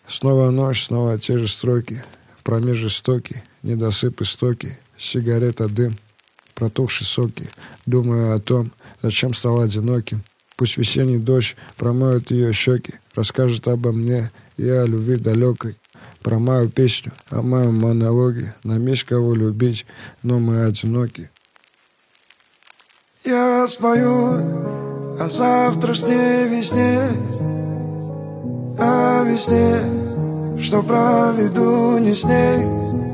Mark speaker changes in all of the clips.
Speaker 1: Снова ночь, снова те же строки, промеж жестокий, недосып истоки, сигарета, дым, протухшие соки. Думаю о том, зачем стал одиноким. Пусть весенний дождь промоет ее щеки, расскажет обо мне и о любви далекой. Про мою песню, о моем монологе. Нам есть кого любить, но мы одиноки.
Speaker 2: Я спою о завтрашней весне, о весне, что проведу не с ней.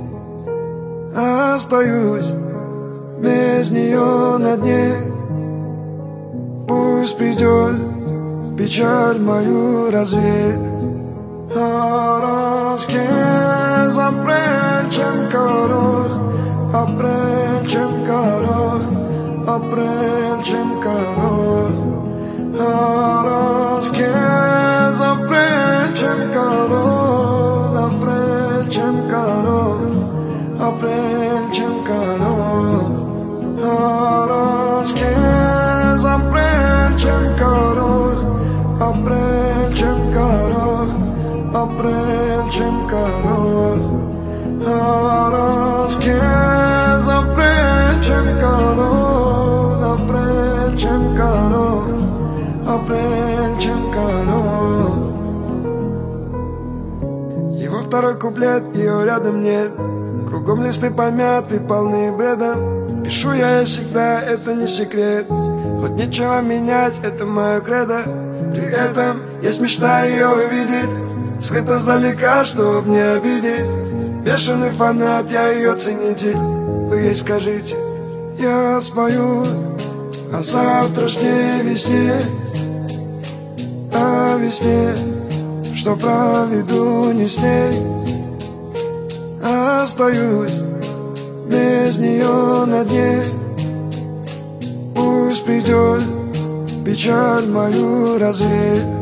Speaker 2: Остаюсь без нее на дне. Пусть придет печаль мою развеет. Apreciem karох, apreciem karох, apreciem karох. Arazkez apreciem karох, apreciem karох, apreciem karох. Arazkez apreciem karох, apreciem karох, apreciem karох. Arazkez apreciem karох, apreciem karох, apreciem karох. Его второй куплет, ее рядом нет. Кругом листы помяты, полны бреда. Пишу я всегда, это не секрет. Хоть нечего менять, это мое кредо. При этом есть мечта ее увидеть, скрыто сдалека, чтоб не обидеть. Бешеный фанат, я ее ценитель. Вы ей скажите, я спою о завтрашней весне, о весне, что проведу не с ней. Остаюсь без нее на дне. Пусть придет печаль мою развеет.